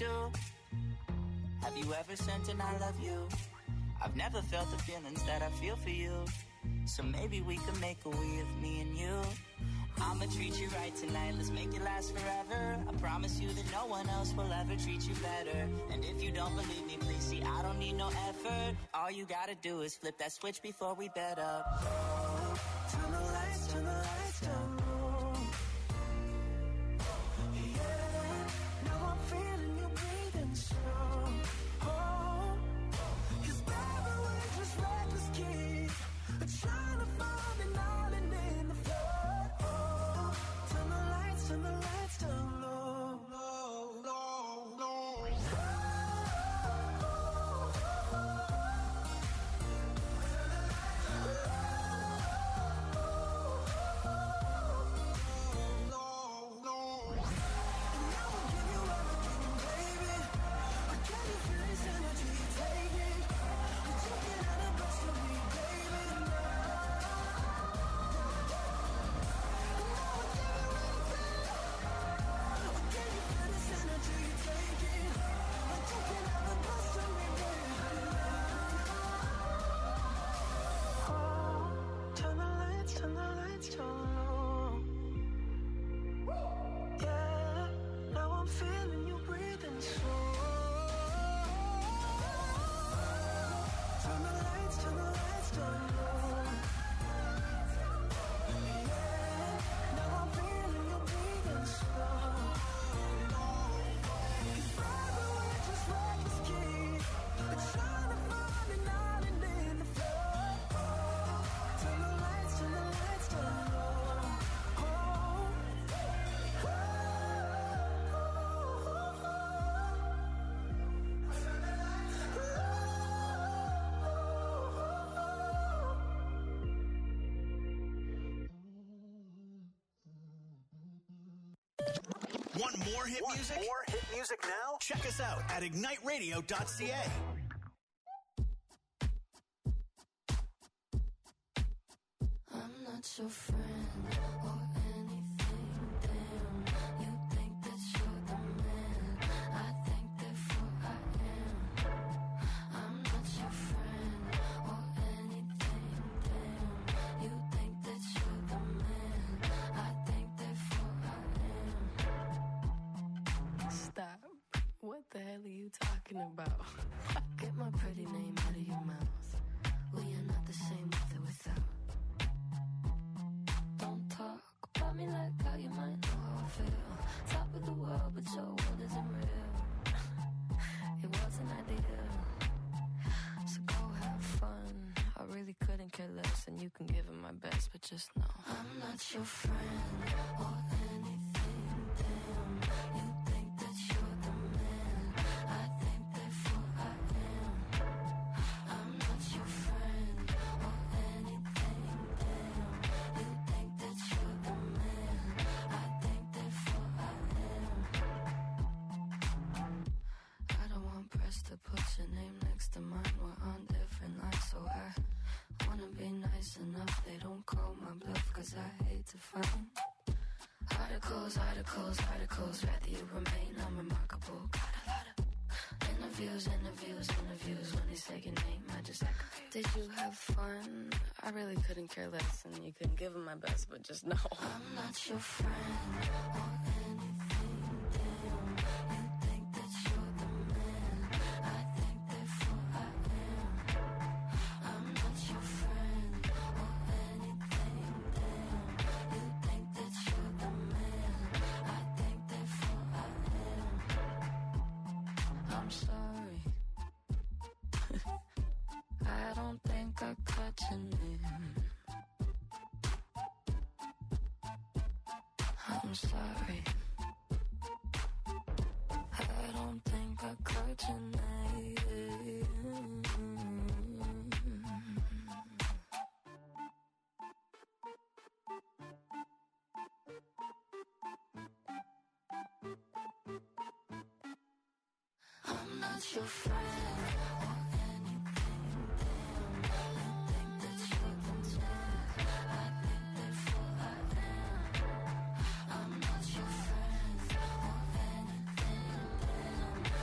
do. Have you ever sent an I love you? I've never felt the feelings that I feel for you. So maybe we could make a we of me and you. I'ma treat you right tonight, let's make it last forever. I promise you that no one else will ever treat you better. And if you don't believe me, please see, I don't need no effort. All you gotta do is flip that switch before we bed up. Oh, turn the lights down low. Yeah, now I'm feeling you breathing slow. Oh, 'cause baby, we're just reckless kids, trying to find an island in the floor. Oh, turn the lights down low. Low, low, low. Want more hit music? More hit music now? Check us out at igniteradio.ca. I'm not your friend or anything, damn. You think that you're the man, I think therefore I am. I'm not your friend or anything, damn. You think that you're the man, I think therefore I am. Stop. What the hell are you talking about? Get my pretty name out of your mouth. We are not the same with or without. Don't talk about me like how you might know how I feel. Top of the world, but your world isn't real. It wasn't ideal. So go have fun. I really couldn't care less, and you can give it my best, but just know I'm not your friend or anything, damn. You think that you're the man, I think therefore I am. I'm not your friend or anything, damn. You think that you're the man, I think therefore I am. I don't want press to put your name next to mine. We're on different lines, so I wanna be nice enough. They don't call my bluff, 'cause I hate to find articles, rather you remain unremarkable. Got a lot of interviews. When they say your name, I just act confused. Did you have fun? I really couldn't care less, and you couldn't give them my best, but just know I'm not your friend or anything, damn. You think that you're the man, I think therefore I am. I'm not your friend or anything, damn. You think that you're the man, I think therefore I am. I'm sorry. I don't think I caught your name. I'm sorry. I don't think I caught your name. I'm not your friend or anything, damn. You think that you're the man, I think therefore I am. I'm not your friend or anything, damn.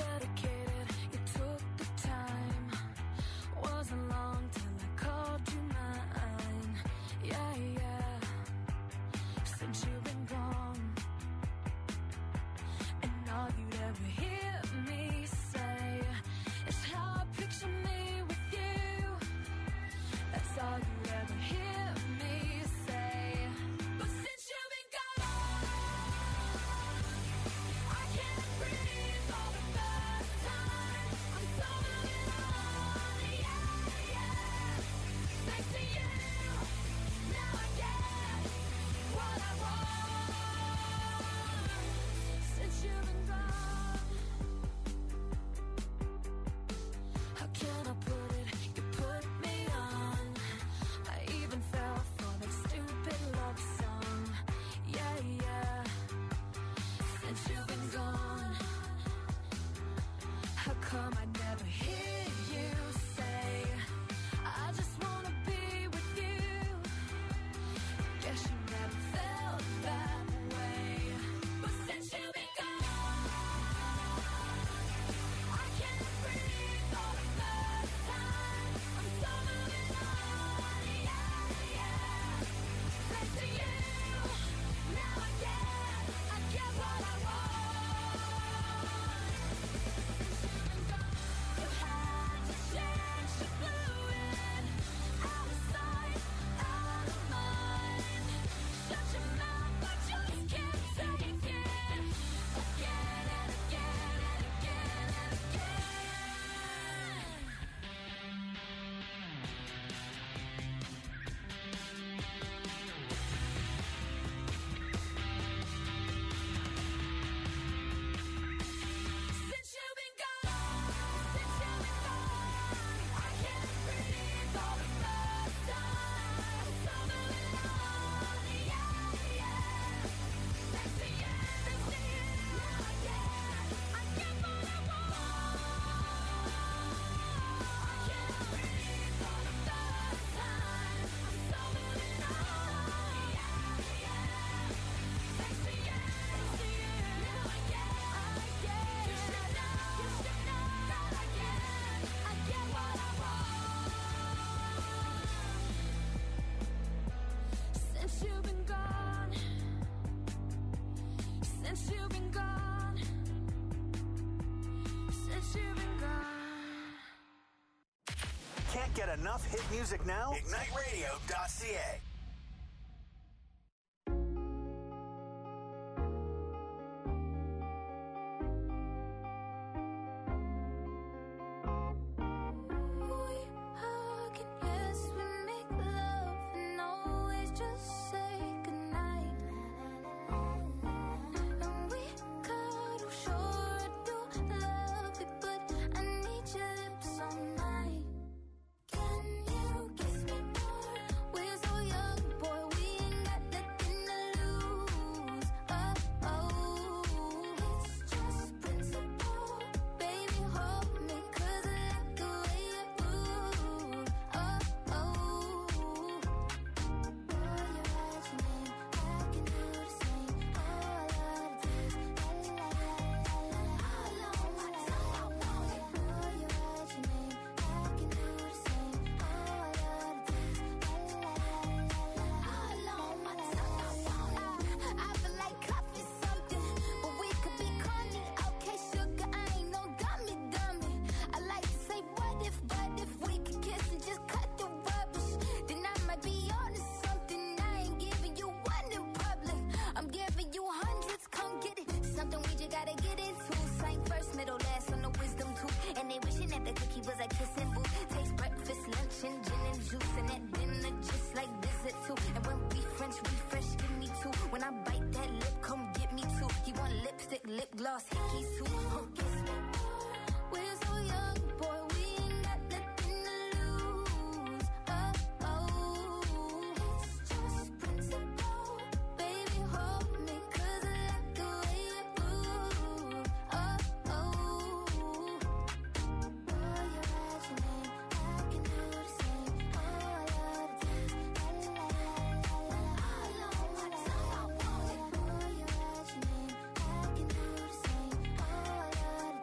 dedicated, you took the time. Wasn't long till I called you mine. Yeah, yeah. Since you've been gone, and all you'd ever hear me say is how I picture me with you. That's all you'd ever hear me say. But since you've been gone, I can't breathe for the first time. I'm so moving on, yeah, yeah. Thanks to you, now I get what I want. Since you've been gone, how can I put it? You put me on. I even fell for that stupid love song. Yeah, yeah. Since you've been gone, how come I never hear you say, I just wanna be with you? Guess you never felt that way. But since you've been gone, I can't breathe for the first time. I'm so moving on, yeah, yeah. Thanks to you, now I get what I want. Since you've been gone, you had to change, you blew it. Out of sight, out of mind. Shut your mouth, I just can't take it. Again and again and again and again. Since you've been gone, I can't breathe for the first time. I'm so moving on, yeah, yeah. Thanks to you, now I get what I want. I can't breathe for the first time. I'm so moving on, yeah, yeah. Thanks to you, now I get. You should know that I get what I want. Since you've been gone, since you've been gone, since you've been gone. Can't get enough hit music now? IgniteRadio.ca. We hug and yes, we make love and always just say goodnight. And we cuddle, sure I do love it, but I need your lips all night. Can you kiss me more? We're so young, boy, we ain't got nothing to lose. Oh, oh, it's just principle. Baby, hold me, 'cause I like the way you move. Oh, oh. Boy, you write your name, I can do the same. All I love to do is la la la la la la. All on my tongue, I want it. Boy, you write your name, I can do the same. All I love to do is la la la la la. All on my tongue, I want it. I feel like coffee something, but we could be corny. Okay, sugar, I ain't no dummy. I like to say what if we could kiss and just cut the rubbish, then I might be on to something. I ain't giving you one in public, I'm giving you hundreds, come get it. Something we just gotta get into. Same first, middle, last on the wisdom tooth. And they wishing that the cookie was a kissing booth. Taste breakfast, lunch, and gin and juice. And that dinner just like visit too. And when we French refresh, give me two. When I bite that lip, come get me two. He want lipstick, lip gloss, hickeys too. Kiss me more. We're so young, boy, we ain't got nothing to lose. Oh, oh, it's just principle. Baby, hold me, 'cause I like the way you move. Oh, oh. Boy, you write your name, I can do the same. All I love to do is la la la la la. All on my tongue, I want it. Boy, you write your name, I can do the same. All I love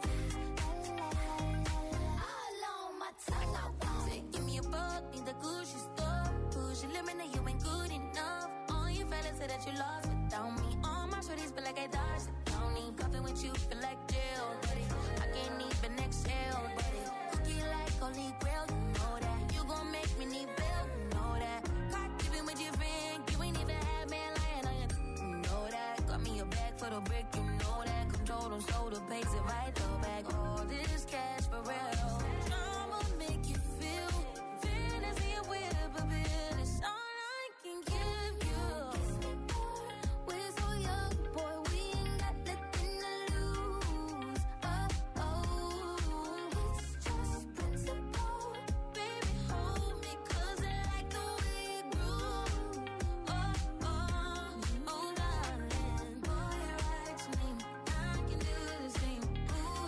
say that you lost without me. All my shorties feel like I dodged the county. Cuffing with you feel like jail, buddy. I can't even exhale, buddy. Cookie like holy grail, you know that. You gon' make me need bail, you know that. Caught keeping with your friend, you ain't even had man lying on you, you know that. Got me a bag for the brick, you know that. Control them, so the pace if I throw back all this cash for real. Drama make you feel fantasy and whip a bit. It's all I can give you. We're so young, boy, we ain't got nothing to lose. Oh, oh, it's just principle. Baby, hold me, 'cause I like the way you groove. Oh, oh, oh, darling, boy, right to me. I can do the same. Ooh,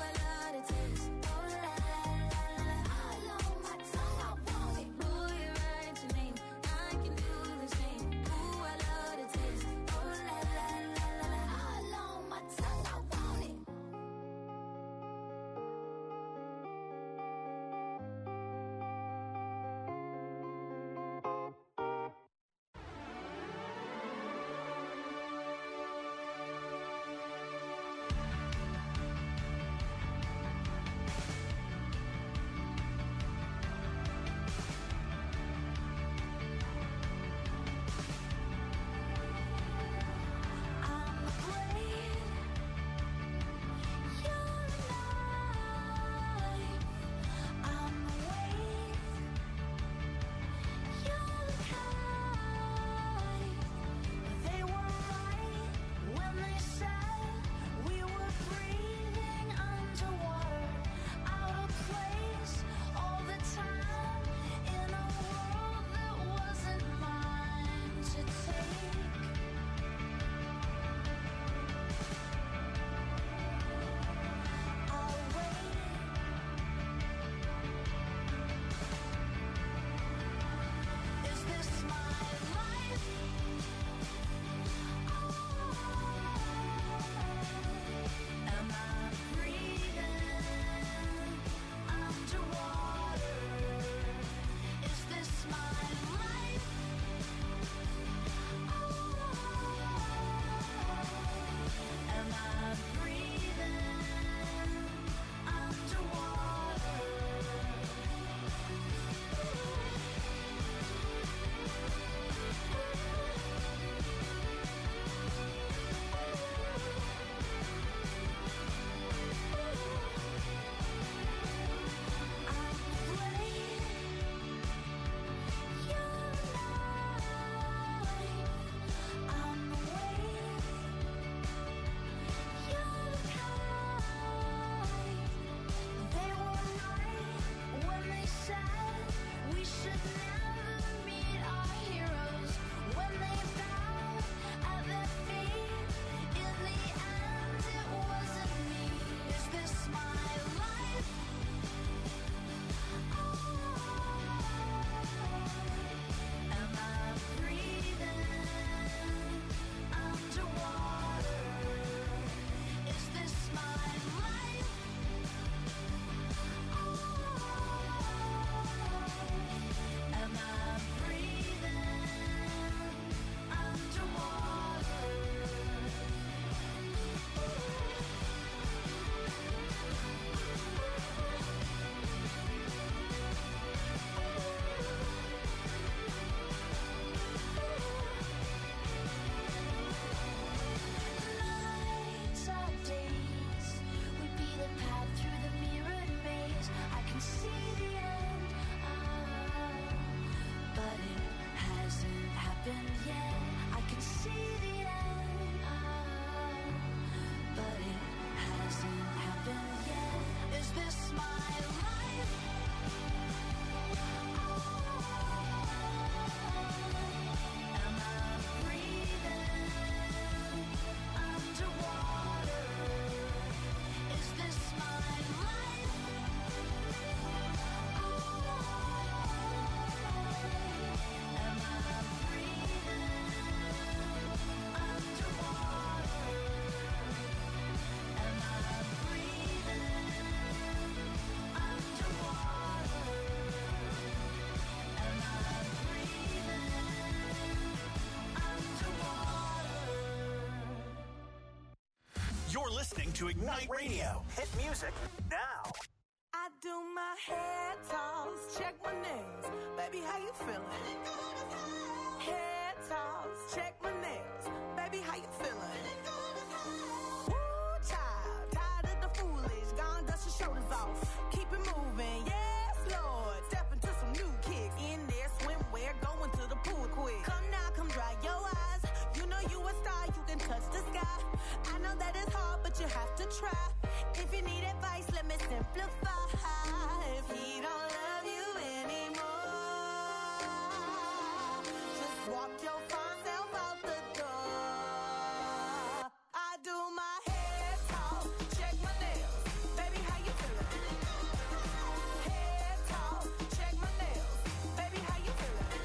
listening to Ignite Radio. Hit music now. I do my hair toss, check my nails. Baby, how you feeling? Hair toss, check my nails. Baby, how you feeling? Woo, child, tired of the foolish. Gone, dust your shoulders off. Keep it moving, yes, Lord. Step into some new kicks. In there, swimwear, going to the pool quick. Come now, come dry your eyes. You know you a star, you can touch the sky. I know that it's hard, but you have to try. If you need advice, let me simplify. If he don't love you anymore, just walk your fine self out the door. I do my hair talk, check my nails. Baby, how you feeling? Hair talk, check my nails. Baby, how you feeling?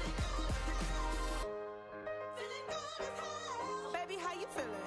Feeling good as hell. Baby, how you feeling?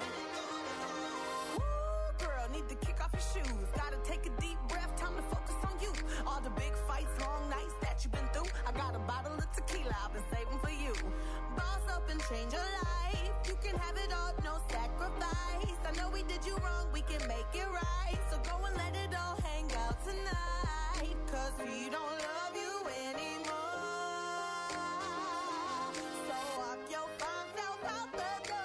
Need to kick off your shoes. Gotta take a deep breath, time to focus on you. All the big fights, long nights that you've been through. I got a bottle of tequila I've been saving for you. Boss up and change your life. You can have it all, no sacrifice. I know we did you wrong, we can make it right. So go and let it all hang out tonight. Cause we don't love you anymore. So walk your fine self out the door.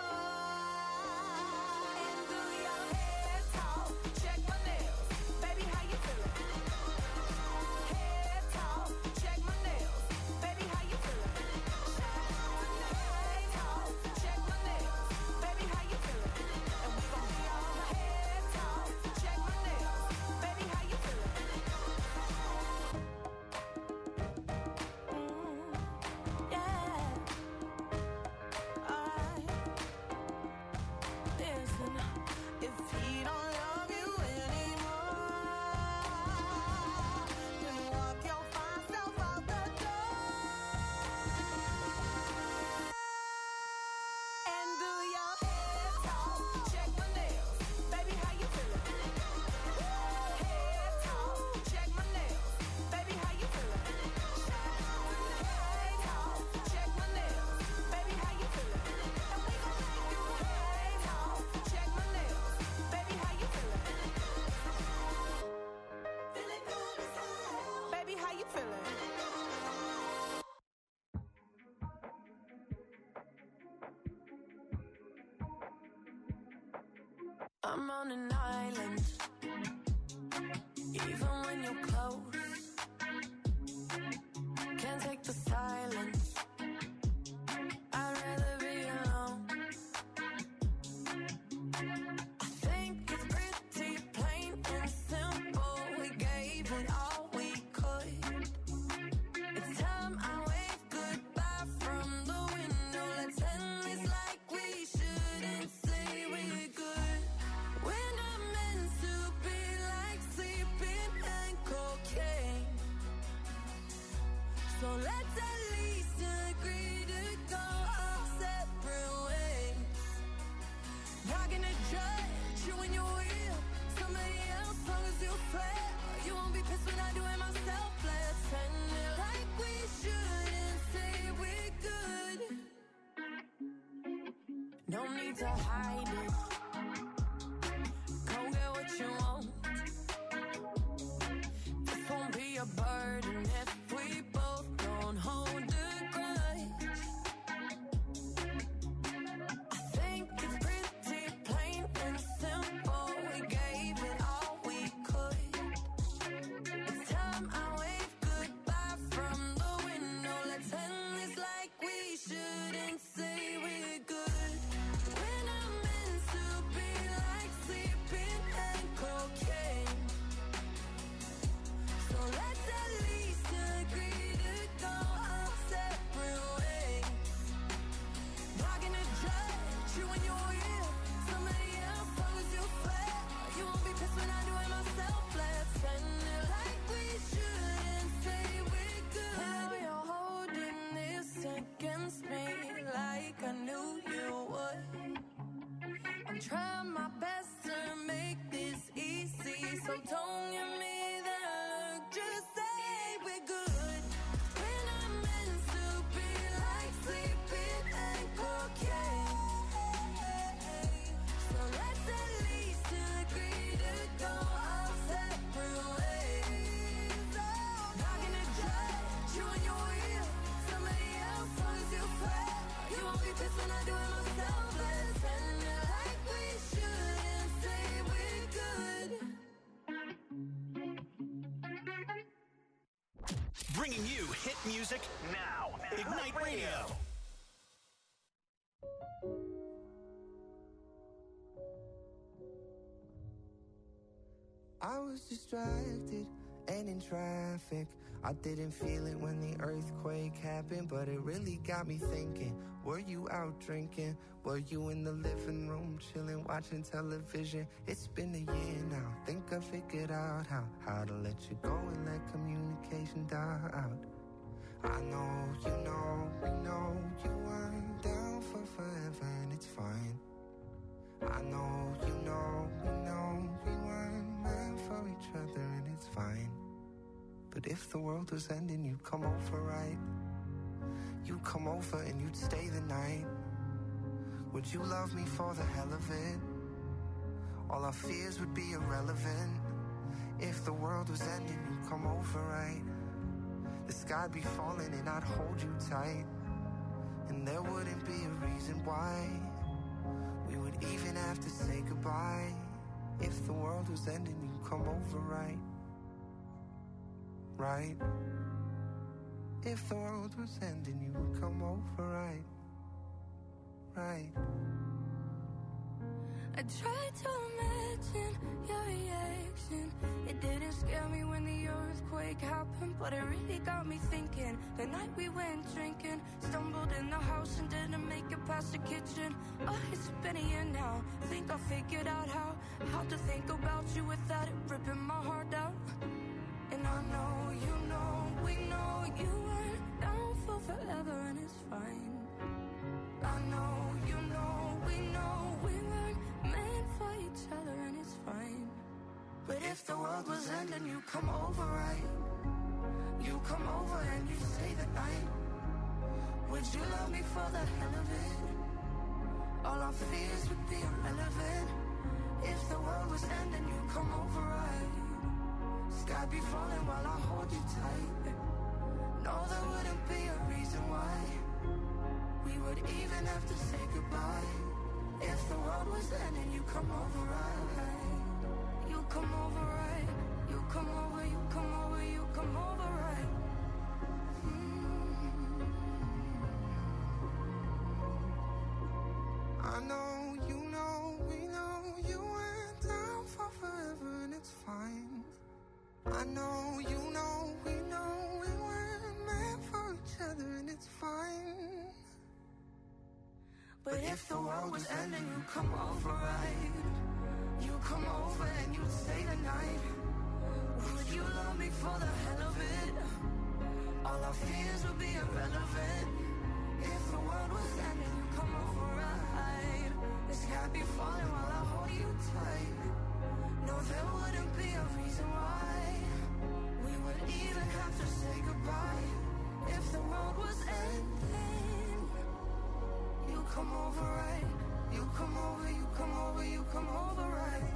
I'm on an island, even when you're close. Can't take the silence, I'd rather be alone. I think it's pretty plain and simple. We gave it all we could. It's time I wave goodbye from the window. Let's end this like we shouldn't say we're good. We're not meant to be like sleeping and cocaine. So let's at least agree to go our separate ways. Not gonna judge you when you're real. Somebody else, long as you swear. You won't be pissed when I do it myself. Let's end it like we shouldn't say we're good. No need to hide it. Go get what you want. This won't be a burden if we both don't hold a grudge. I think it's pretty plain and simple. We gave it all we could. It's time I wave goodbye from the window. Let's end this like we shouldn't say we're good. We're not meant to be like sleeping and cocaine. So let's at least agree to go our separate ways. Not gonna judge you when you're real. Somebody else, long as you swear. You won't be pissed when I do it myself. Let's end it like we shouldn't say we're good. Now you're holding this against me like I knew you would. I'm trying my best to make this easy, so don't give me that look. Just say we're good. We're not meant to be like sleeping and cocaine. So let's at least agree you just when I do it most selfless. And like we shouldn't say we're good. Bringing you hit music now. Ignite Radio. I was distracted and in traffic. I didn't feel it when the earthquake happened, but it really got me thinking. Were you out drinking? Were you in the living room chilling, watching television? It's been a year now. Think I figured out how to let you go and let communication die out. I know, you know, we know you weren't down for forever, and it's fine. I know, you know, we know we weren't meant for each other, and it's fine. But if the world was ending, you'd come over, right? You'd come over and you'd stay the night. Would you love me for the hell of it? All our fears would be irrelevant. If the world was ending, you'd come over, right? The sky'd be falling and I'd hold you tight. And there wouldn't be a reason why we would even have to say goodbye. If the world was ending, you'd come over, right? Right? If the world was ending, you would come over, right? Right? I tried to imagine your reaction. It didn't scare me when the earthquake happened, but it really got me thinking. The night we went drinking, stumbled in the house and didn't make it past the kitchen. Oh, it's been a year now. Think I figured out how to think about you without it ripping my heart out. And I know, you know, we know you weren't down for forever, and it's fine. I know, you know, we know we weren't meant for each other, and it's fine. But if the world was ending, you come over, right? You come over and you stay the night. Would you love me for the hell of it? All our fears would be irrelevant. If the world was ending, you come over, right? Sky be falling while I hold you tight. No, there wouldn't be a reason why we would even have to say goodbye. If the world was ending, you come over, right? You come over, right? You come over, you come over, you come over, right? I know, you know, we know you went down for forever, and it's fine. I know, you know, we know we weren't meant for each other, and it's fine. But if the world was ending, you come over, right? You come over and you stay the night. Would you love me for the hell of it? All our fears would be irrelevant. If the world was ending, you come over, right? The sky be falling while I hold you tight. No, there wouldn't be a reason why we would even have to say goodbye. If the world was ending, you come over, right? You come over, you come over, you come over, right?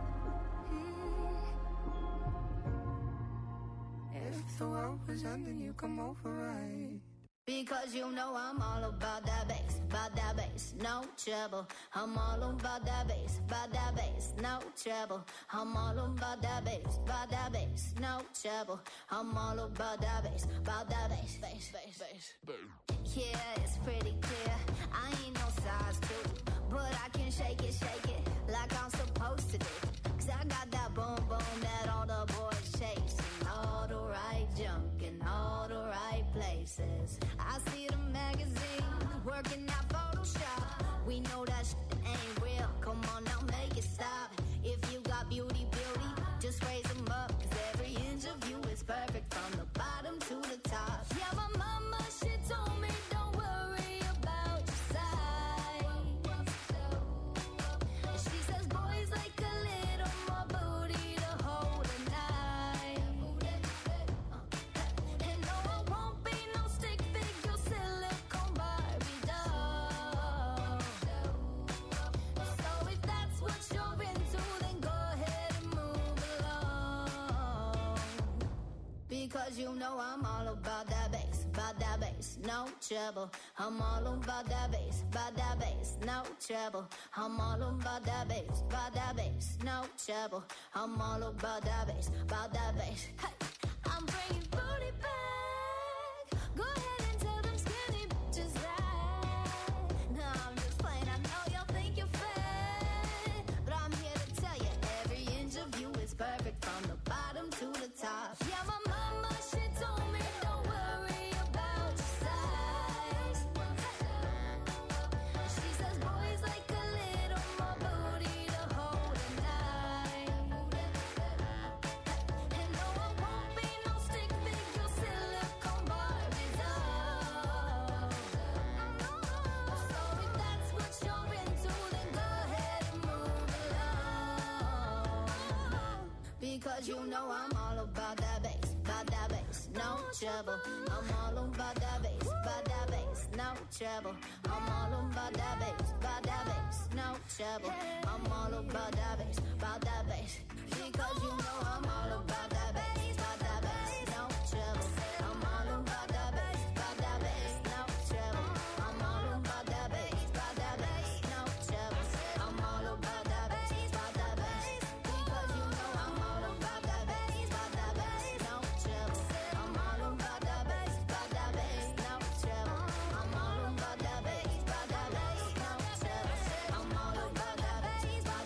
If the world was ending, you come over, right? Because you know I'm all about that bass, no trouble. I'm all about that bass, no trouble. I'm all about that bass, no trouble. I'm all about that bass, bass. Yeah, it's pretty clear. I ain't no size 2, but I can shake it like I'm supposed to do. 'Cause I got that boom boom that all the boys chase, and all the right junk in all the right places. I see the magazines working out Photoshop. We know that shit ain't real. Come on now, make it stop. If you got beauty, just raise them up. 'Cause every inch of you is perfect from the bottom to the top. Yeah, my mama, she told me don't worry about your size. She says boys like a little more booty to hold a knife. And no, I won't be no stick figure silicone Barbie doll. So if that's what you're into, then go ahead and move along. Because you know I'm all about that bass, no trouble. I'm all about that bass, no trouble. I'm all about that bass, no trouble. I'm all about that bass, Hey, I'm bringing booty back. Go ahead and tell them skinny bitches that. No, I'm just playing. I know y'all think you're fat, but I'm here to tell you every inch of you is perfect from the bottom to the top. Yeah, my mama, she told me don't worry about your size. She says boys like a little more booty to hold at night. And no, I won't be no stick figure silicone Barbies. So if that's what you're into, then go ahead and move along. Because you know I'm all about that bass, no trouble. I'm all about that bass, no trouble. I'm all about that bass, no trouble. I'm all about that bass, because you know I'm all about that bass, no trouble. I'm all about that bass, no trouble. I'm all about that bass, no trouble. I'm all about that bass, because you know I'm all about that bass, no trouble. I'm all about that bass, no trouble. I'm all about that bass, no trouble. I'm all about that bass,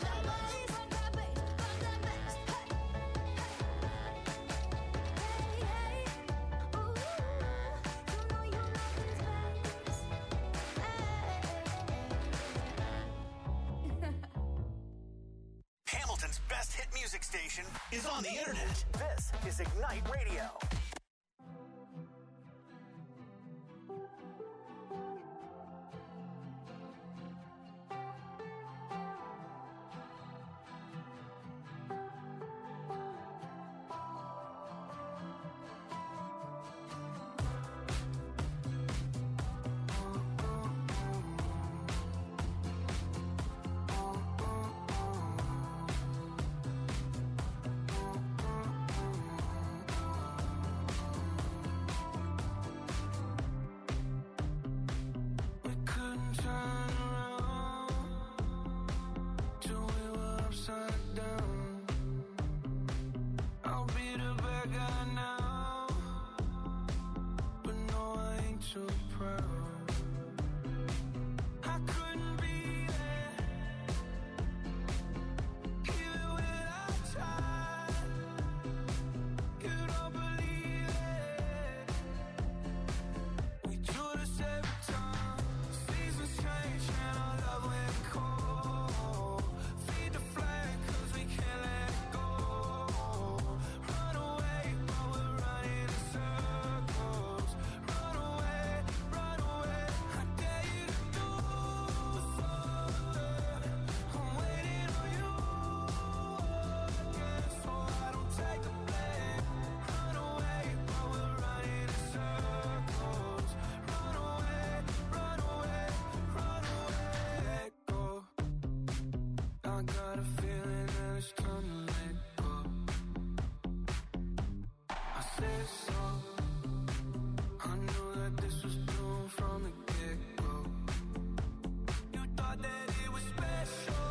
Hamilton's best hit music station is on the internet. This is Ignite Radio. We couldn't turn around till we were upside down. I'll be the bad guy now, but no, I ain't too proud. I couldn't be there, even when I tried. You don't believe it. We do this every time. Seasons change and our love went cold. Feed the flame 'cause we can't let it go. Run away, but we're running in circles. Run away, run away. I dare you to do something. I'm waiting on you again, so I don't take the blame. Run away, but we're running in circles. Run away, run away, run away. Let go. I got a feeling that it's time to let go. I said so. I knew that this was doomed from the get-go. You thought that it was special,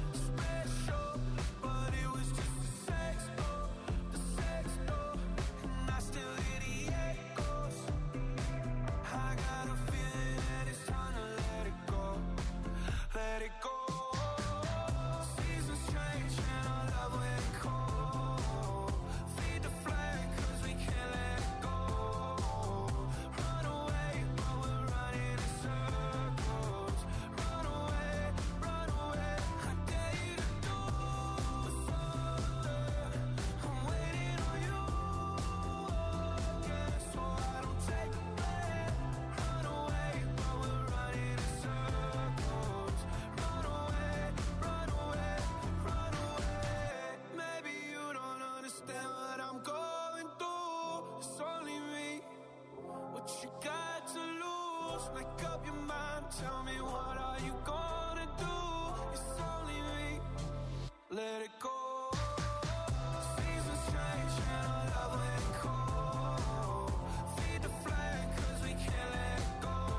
but it was just a sex door, and I still hear the echoes. I got a feeling that it's time to let it go, let it go. Seasons change and our love went cold. Feed the flame 'cause we can't let it go. Run away, but we're running in circles. Run away, run away. I dare you to do something. I'm waiting on you again, so I don't take the blame. Run away, but we're running in circles. Run away, run away, run away. Maybe you don't understand what I'm going through. It's only me. What you got to lose? Make up your mind. Tell me, what are you gonna do? It's only me. Let it go. Seasons change and our love went cold. Feed the flame 'cause we can't let it go.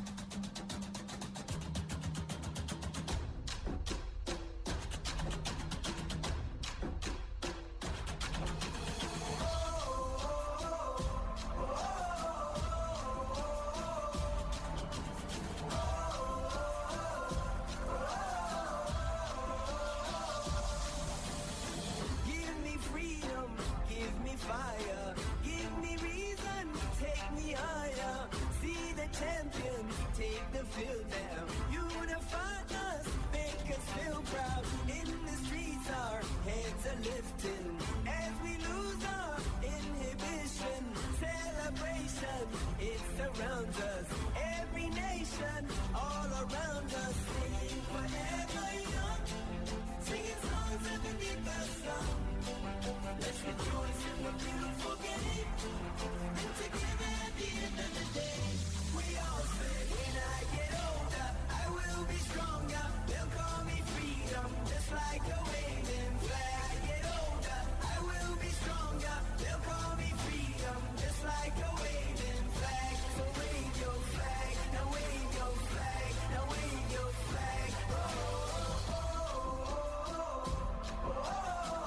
Fire, give me reason, take me higher. See the champion, take the field now. Unify us, make us feel proud. In the streets, our heads are lifting as we lose our inhibition. Celebration, it surrounds us. Every nation, all around us, singing forever young, singing songs underneath the sun. Let's rejoice in the beautiful game. And together at the end of the day, we all say, when I get older, I will be stronger. They'll call me freedom, just like a waving flag. I get older, I will be stronger. They'll call me freedom, just like a waving flag. So wave your flag, now wave your flag, now wave your flag. Oh, oh, oh, oh, oh, oh.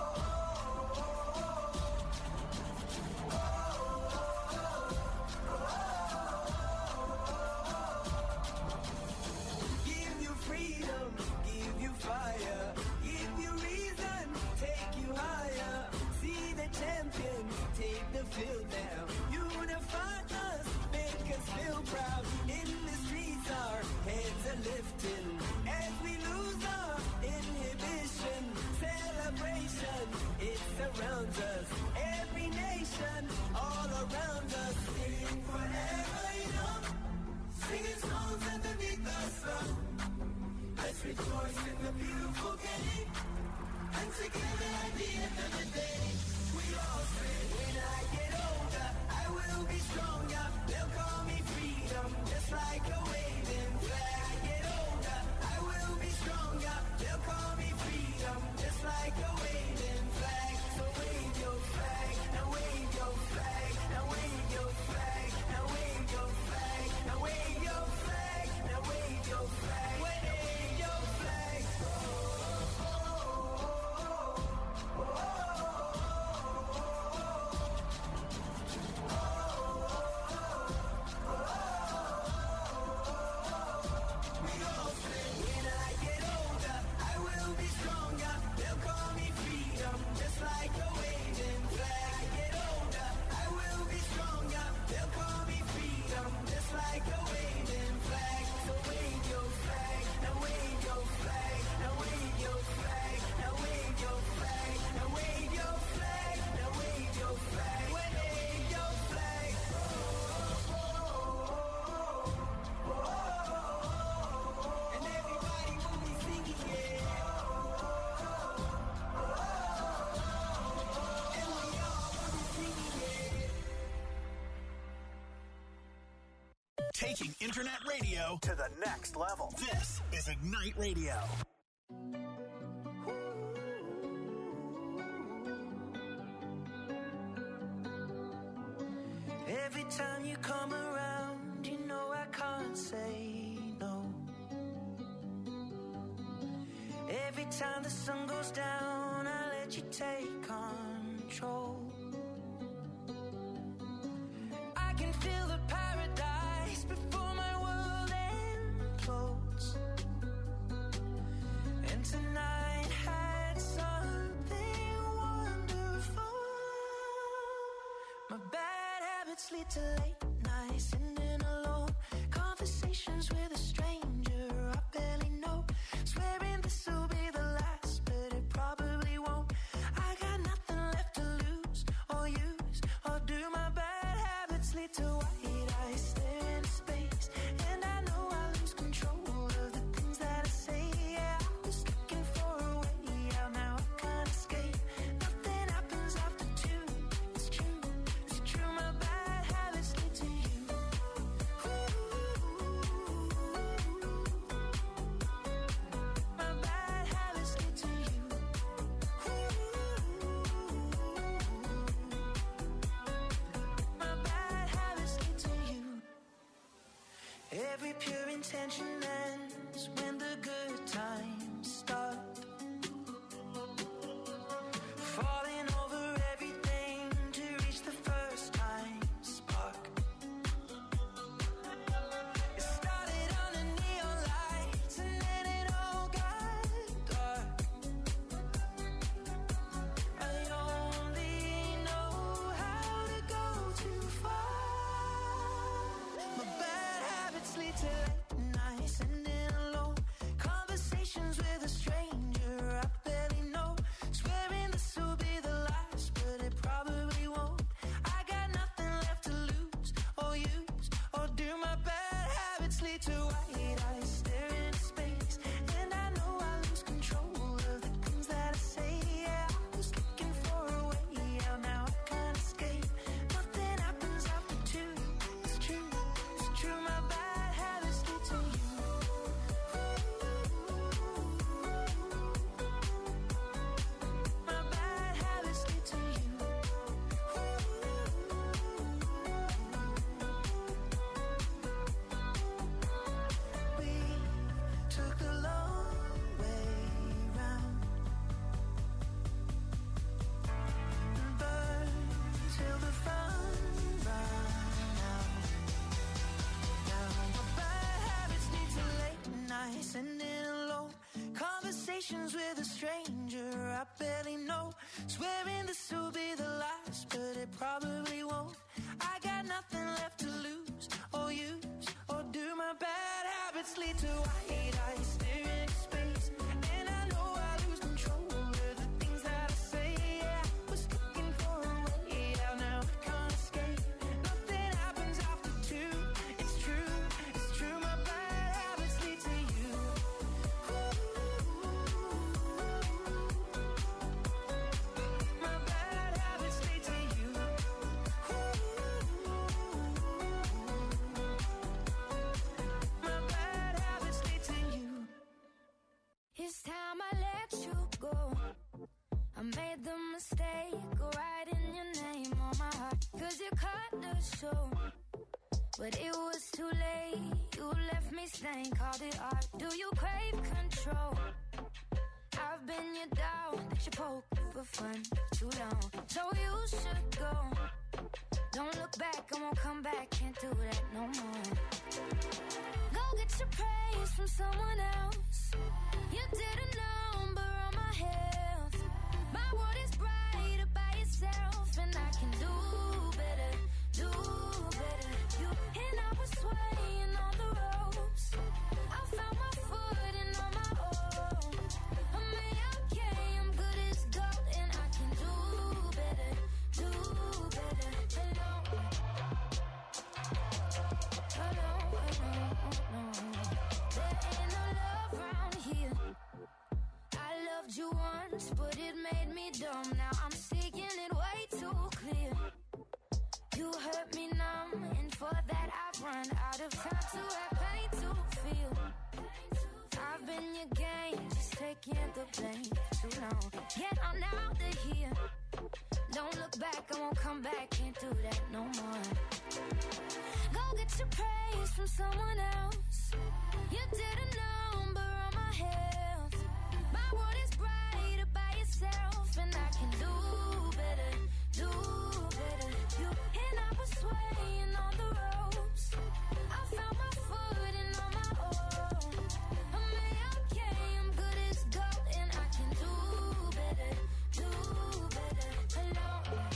Fire, give you reason, take you higher. See the champion, take the field now. Unify us, make us feel proud. In the streets, our heads are lifting as we lose our inhibition. Celebration, it surrounds us. Every nation, all around us, singing forever young, singing songs underneath the sun. Let's rejoice in the beautiful game. And together at the end of the day, we all say, when I get older, I will be stronger. They'll call me freedom, just like a waving flag. I get older, I will be stronger. They'll call me freedom, just like a waving flag. So wave your flag, now wave your flag, now wave your flag, now wave your flag, now wave your flag, now wave your flag. Taking internet radio to the next level. This is Ignite Radio. Every time you come around, you know I can't say no. Every time the sun goes down, I let you take control. I can feel the paradise before my world implodes. And tonight had something wonderful. My bad habits lead to late nights, sitting alone. Conversations with a stranger I barely know. Swearing this will be the last, but it probably won't. I got nothing left to lose or use or do. My bad habits lead to white eyes staring into space, and I know I lose control of the things that I say. Yeah, I was looking for a way out, now I can't escape. Nothing happens after two. It's true, it's true. My bad habits lead to you. My bad habits lead to you. My bad habits lead to tension ends when the good times start. Falling over everything to reach the first time spark. It started under neon lights and then it all got dark. I only know how to go too far. My bad habits lead to late nights and then alone conversations with a stranger I barely know. Swearing this will be the last, but it probably won't. I got nothing left to lose or use or do. My bad habits lead to white eyes staring into space, and I know I lose control of the things that I say. Yeah, I was looking for a way out, now I can't escape. Nothing happens after two. It's true, it's true. My bad habits lead to you. My bad habits lead to you. We took the long way round and burned till the fun ran out. Now my bad habits lead to late nights and in alone conversations with a stranger I barely know. Swearing this will be the last, but it probably won't. I got nothing left to lose or use or do. My bad habits lead to white eyes staring into space, and I know I lose control of the things that I say. Yeah, I was looking for a way out, now I can't escape. Nothing happens after two. It's true, it's true. My bad habits lead to you. My bad habits lead to you. My bad habits lead to you. It's time I let you go. I made the mistake of writing your name on my heart, 'cause you cut the show. But it was too late, you left me stained, called it art. Do you crave control? I've been your dog that you poke for fun for too long. So you should go. Don't look back, I won't come back, can't do that no more. Go get your praise from someone else. You did a number on my health. My world is brighter by yourself, and I can do better, do better. You and I was swaying on the ropes. I found my footing on my own. I'm okay, I'm good as gold, and I can do better, do better. Hello, there ain't no love round here. I loved you once, but it made me dumb. Now I'm seeing it way too clear. You hurt me numb, and for that I've run out of time to have pain to feel. I've been your game, just taking the blame for too long. Get on out of here. Don't look back, I won't come back, can't do that no more. Go get your praise from someone else. You did a number on my health. My world is brighter by yourself, and I can do better, do better. You and I was swaying on the ropes. I found my footing on my own. I'm okay, I'm good as gold, and I can do better, do better. Hello.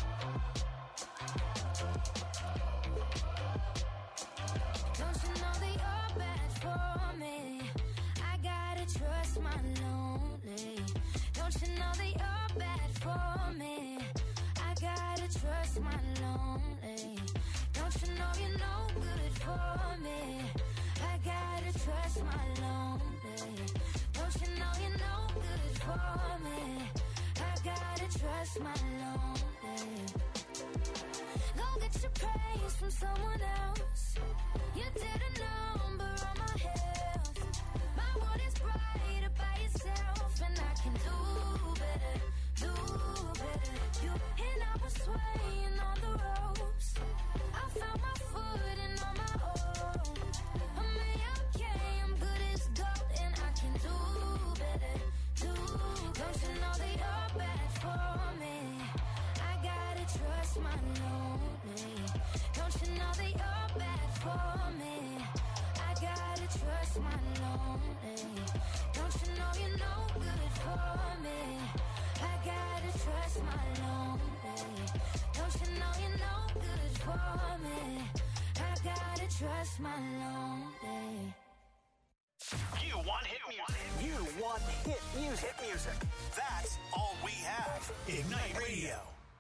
Don't you know that you're bad for me? I gotta trust my lonely. Don't you know that you're bad for me? I gotta trust my lonely. Don't you know you're no good for me? I gotta trust my lonely. Don't you know you're no good for me? I gotta trust my lonely. Go get your praise from someone else. You did a number on my health. My world is brighter by yourself, and I can do better, do better. You and I was swaying on the ropes. I found my footing on my own. I'm okay, I'm my lonely. Don't you know that you're bad for me? I gotta trust my lonely. Don't you know you're no good for me? I gotta trust my lonely. Don't you know you're no good for me? I gotta trust my lonely. You want hit music. You want hit music. Hit music. That's all we have. Ignite Radio.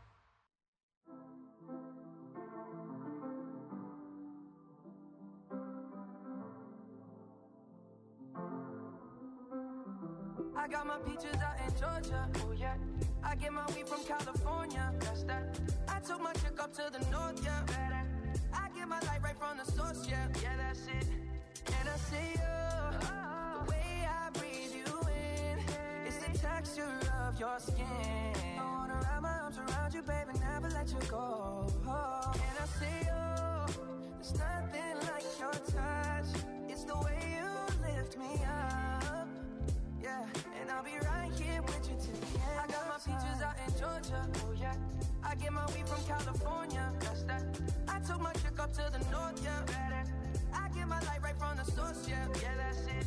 I got my peaches out in Georgia, oh yeah. I get my weed from California, that's that. I took my chick up to the north, yeah. I get my light right from the source, yeah. Yeah, that's it. And I see you, the way I breathe you in, it's the texture of your skin. I wanna wrap my arms around you, baby, never let you go. And I see you, there's nothing like your touch. It's the way you lift me up, yeah. And I'll be right here with you till the end. I got my peaches out in Georgia, oh yeah. I get my weed from California, that's that. I took my chick up to the north, yeah. I get my light right from the source, yeah. Yeah, that's it.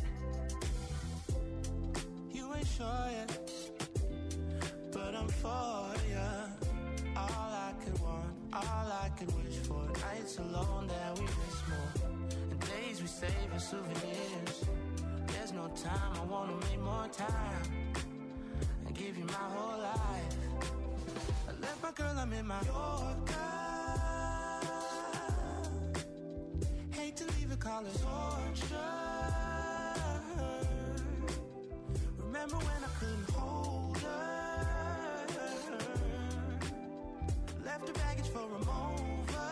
You ain't sure yet, but I'm for ya. All I could want, all I could wish for. Nights alone that we miss more, and days we save as souvenirs. There's no time, I wanna make more time and give you my whole life. I left my girl, I'm in my Yorker. Hate to leave it, call it torture. Remember when I couldn't hold her? Left her baggage for a mover.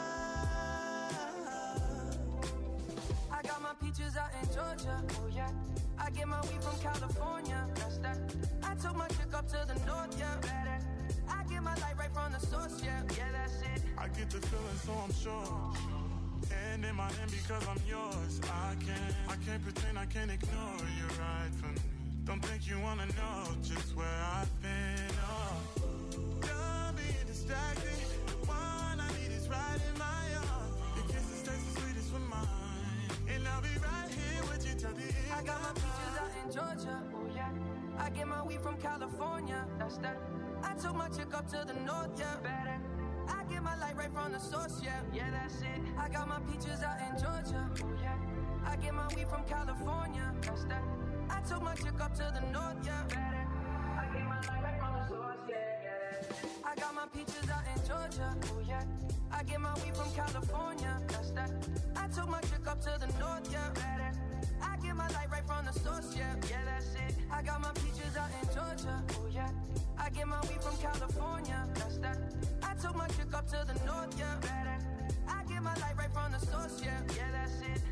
I got my peaches out in Georgia, oh yeah. I get my weed from California, that's that. I took my chick up to the north, yeah. I get my light right from the source, yeah. Yeah, that's it. I get the feeling, so I'm sure. And in my hand because I'm yours. I can't pretend, I can't ignore you right from me. Don't think you wanna know just where I've been. Oh, don't be distracted. The one I need is right in my arms. Your kisses taste the sweetest with mine, and I'll be right here with you till the end. I got my peaches out in Georgia, oh yeah. I get my weed from California, that's that. I took my chick up to the north, yeah. I get my light right from the source, yeah. Yeah, that's it. I got my peaches out in Georgia, oh yeah. I get my weed from California, that's that. I took my chick up to the north, yeah. I get my light right from the source, yeah. I got my peaches out in Georgia, oh yeah. I get my weed from California, that's that. I took my chick up to the north, yeah. I get my light right from the source, yeah. Yeah, that's it. I got my peaches out in Georgia, oh yeah. I get my weed from California, that's that. I took my chick up to the north, yeah. I get my light right from the source, yeah. Yeah, that's it.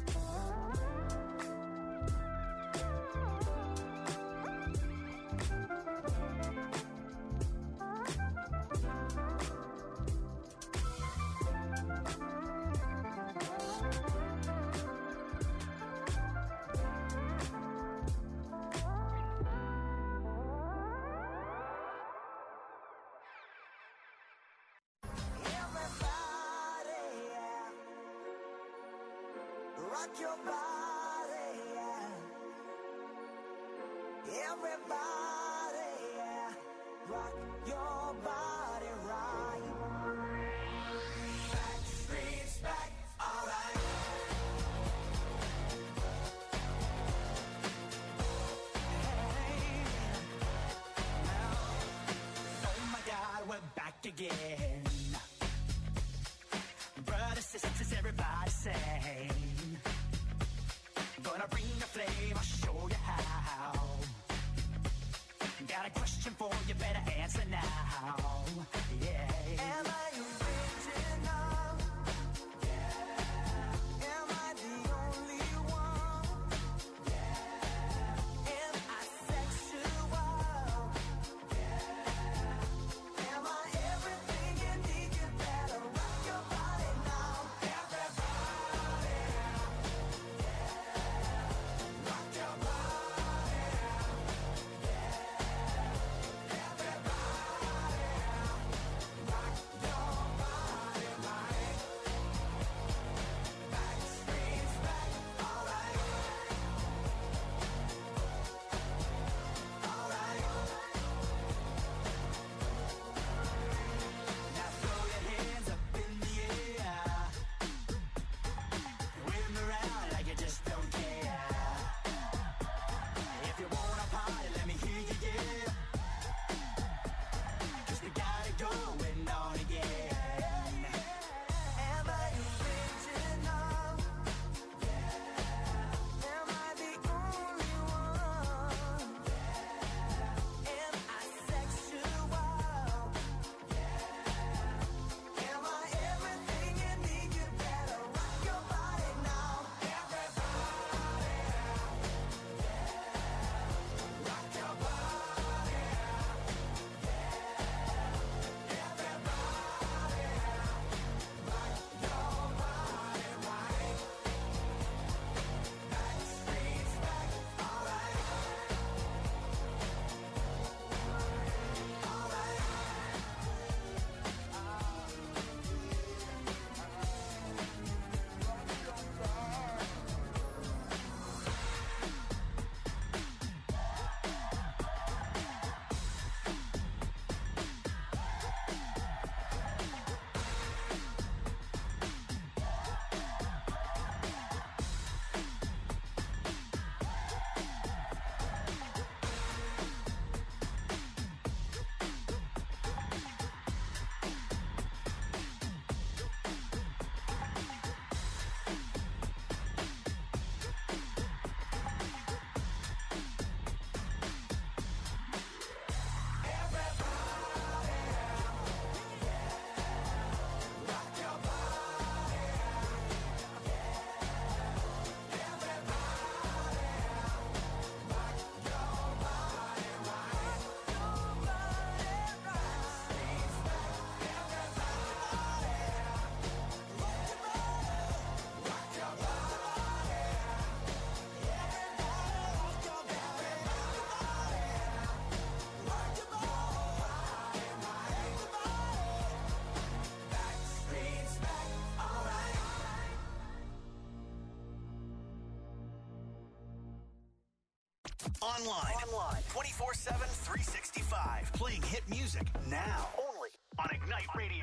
Rock your body, yeah. Everybody, yeah. Rock your body right. Back streets back, alright. Hey, now, oh my God, we're back again. Brothers, sisters, everybody say, gonna bring the flame, I'll show you how. Got a question for you, better answer now. Yeah. Am I original? Yeah. Am I the only one? Yeah. Am I sexual? Yeah. Am I everything Online. 24/7, 365. Playing hit music now. Only on Ignite Radio.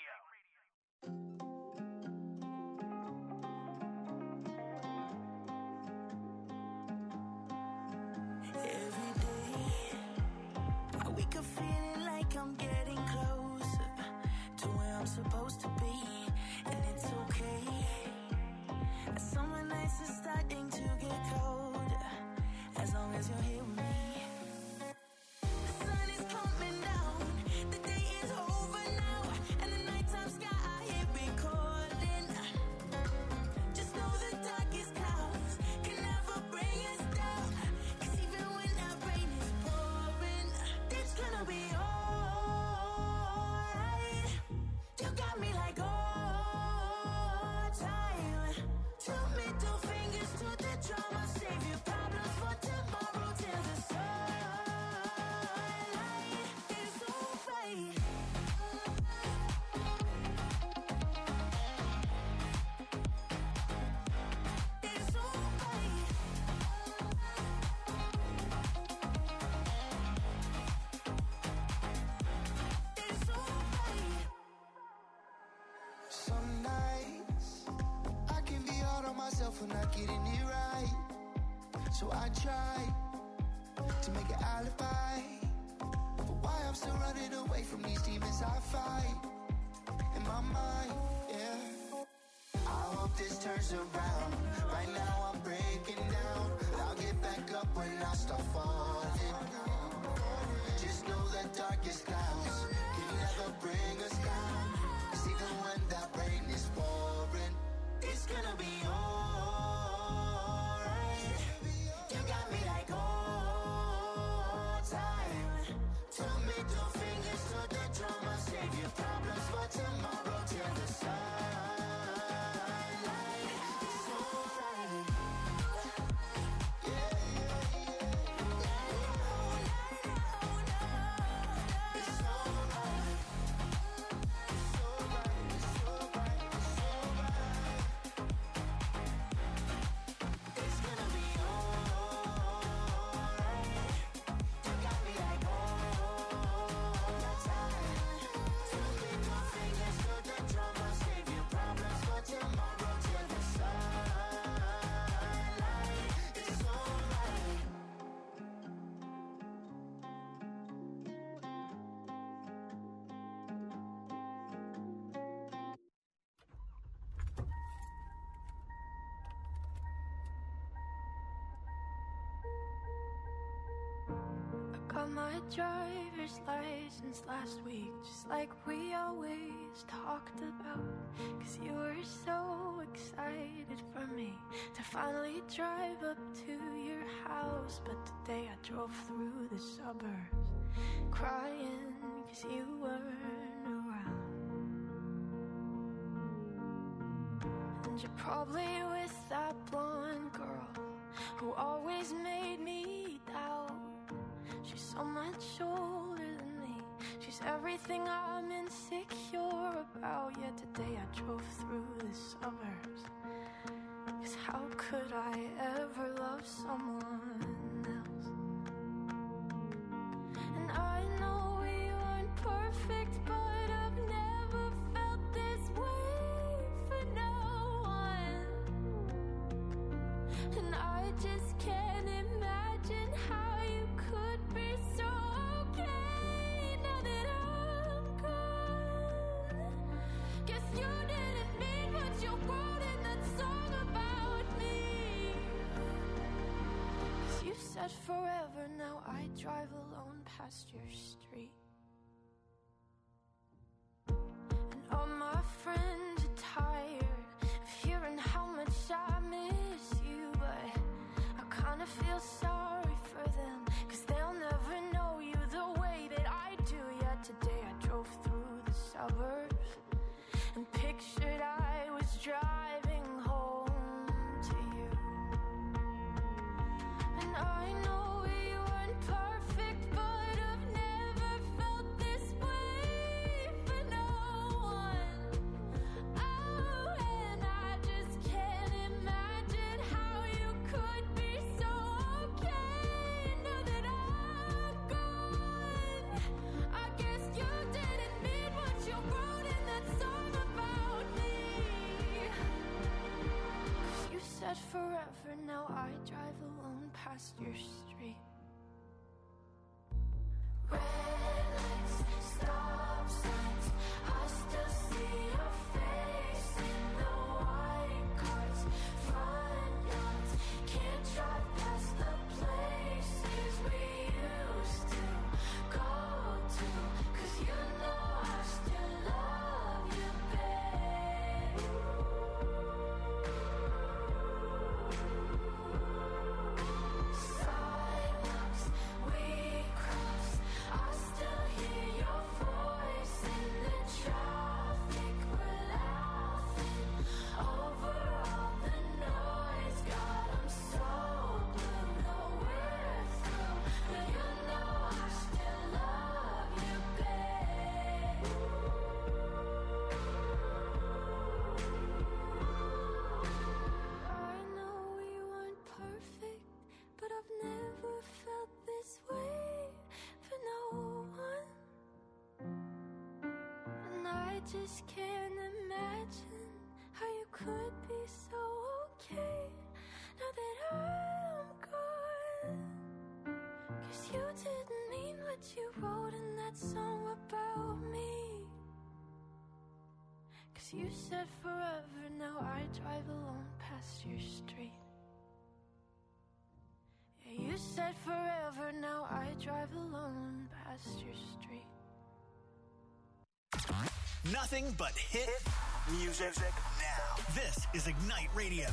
Every day, I wake up feeling like I'm getting closer to where I'm supposed to be, and it's okay. Summer nights are starting to get colder, as long as you're here with me. The sun is coming down, the day is over now, and the nighttime sky I hear recording. Just know the darkest clouds can never bring us down, 'cause even when that rain is pouring, it's gonna be alright. You got me like all time. Two middle fingers to the drama, save your problems for tomorrow till the sunlight is alright. It's alright. It's alright. Some nights I can be hard on myself for not getting it right. So I try to make an alibi for why I'm still running away from these demons I fight in my mind, yeah. I hope this turns around. Right now I'm breaking down. I'll get back up when I start falling. Just know the darkest clouds can never bring us down, 'cause even when that rain is pouring, it's gonna be alright. You got me like all time. Two middle fingers to the drama, save your problems for tomorrow till the sunlight is alright. Yeah, yeah, yeah. It's alright. It's alright. It's alright. It's alright. It's gonna be alright. You got me like all time. Two middle fingers to the drama, save your problems for tomorrow till the sunlight is alright. I got my driver's license last week, just like we always talked about. 'Cause you were so excited for me to finally drive up to your house. But today I drove through the suburbs, crying 'cause you weren't around. And you're probably with that blonde girl who always made me doubt. She's so much older than me. She's everything I'm insecure about. Yet today I drove through the suburbs, 'cause how could I ever love someone else? And I know we weren't perfect, but I've never felt this way for no one. And I just can't imagine how you could be so okay now that I'm gone. Guess you didn't mean what you wrote in that song about me. 'Cause you said forever, now I drive alone past your street. And all my friends are tired of hearing how much I miss you, but I kinda feel sorry for them, 'cause they'll never know you the way that I do. Yet today I drove through the suburbs and pictured I was driving home to you. And I know we weren't perfect, but I've never your street. Red lights, stop signs, I still see your face in the white cars, front yards. Can't drive past the places we used to go to, 'cause you know I still love you, babe. Sidewalks we crossed, I still hear your voice in the traffic. We're laughing over all the noise. God, I'm so blue, know we're through, but you know I still love you, babe. I know we weren't perfect, but I've never felt this way for no one. And I just can't imagine how you could be so okay now that I'm gone. 'Cause you didn't mean what you wrote in that song about me. 'Cause you said forever, now I drive alone past your street. Yeah, you said forever, now I drive alone past your street. Nothing but hit music now. This is Ignite Radio.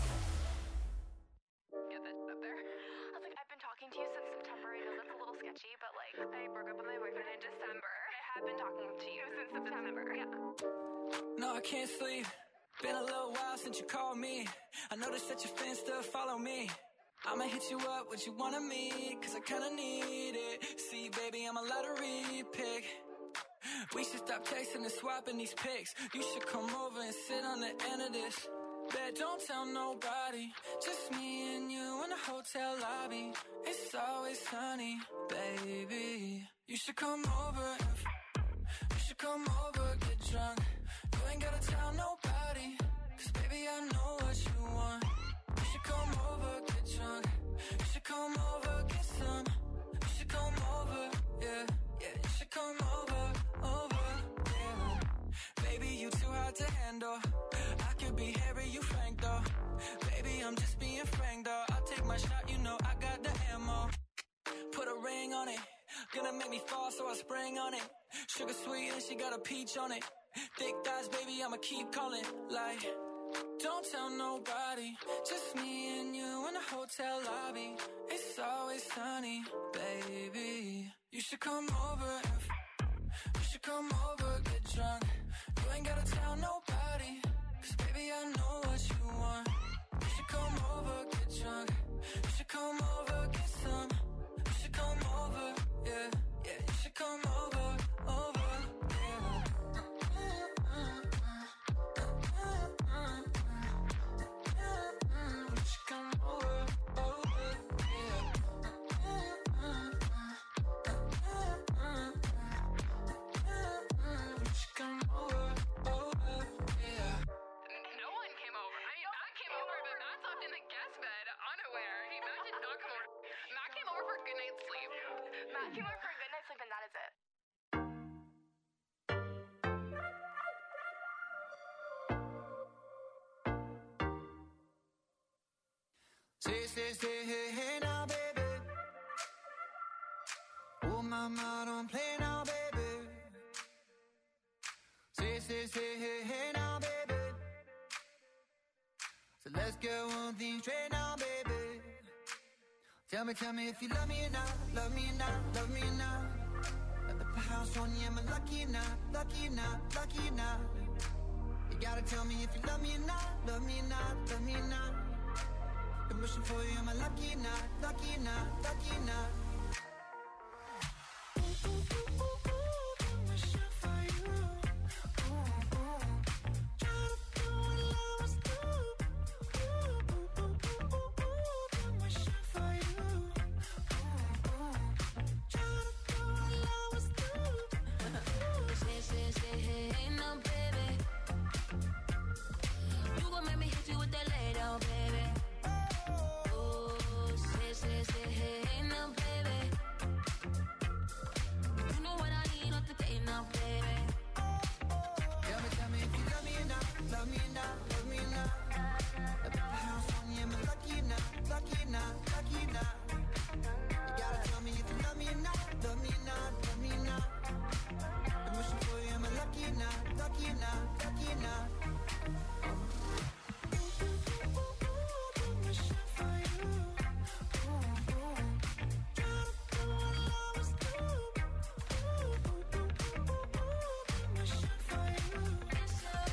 Get this up there. I was like, I've been talking to you since September. I know that's a little sketchy, but like, I broke up with my boyfriend in December. I have been talking to you since September. Yeah. No, I can't sleep. Been a little while since you called me. I noticed that your fans still follow me. I'ma hit you up, what you wanna meet, 'cause I kinda need it. See, baby, I'm a lottery pick. We should stop texting and swapping these pics. You should come over and sit on the end of this. Bet, don't tell nobody. Just me and you in the hotel lobby. It's always sunny, baby. You should come over and you should come over, get drunk. You ain't gotta tell nobody, 'cause baby, I know what you want. You should come over, get drunk. You should come over, get some. You should come over, yeah, yeah. You should come over, yeah. Baby, you too hard to handle. I could be Harry, you Frank though. Baby, I'm just being frank though. I'll take my shot, you know I got the ammo. Put a ring on it. Gonna make me fall, so I spring on it. Sugar sweet and she got a peach on it. Thick thighs, baby, I'ma keep calling. Like, don't tell nobody. Just me and you in the hotel lobby. It's always sunny, baby. You should come over and you should come over, get drunk. You ain't gotta tell nobody, 'cause baby, I know what you want. You should come over, get drunk. You should come over, get some. You should come over, yeah, yeah. You should come over, yeah. You should come over, yeah. You should come over, yeah. No one came over. I mean, Matt came over, but Matt slept in the guest bed, unaware. Matt did not come over. Matt came over for a good night's sleep. Matt came over for a good night's sleep, and that is it. Say, hey now, baby. Oh, mama, don't play now, baby. Say, hey now, baby. So let's get one thing straight now, baby. Tell me if you love me or not, love me or not, love me or not. Let me put house on you, am I lucky or not, lucky or not, lucky or not? You gotta tell me if you love me or not, love me or not, love me or not. I'm wishing for you, am I lucky or not, lucky or not, lucky or not?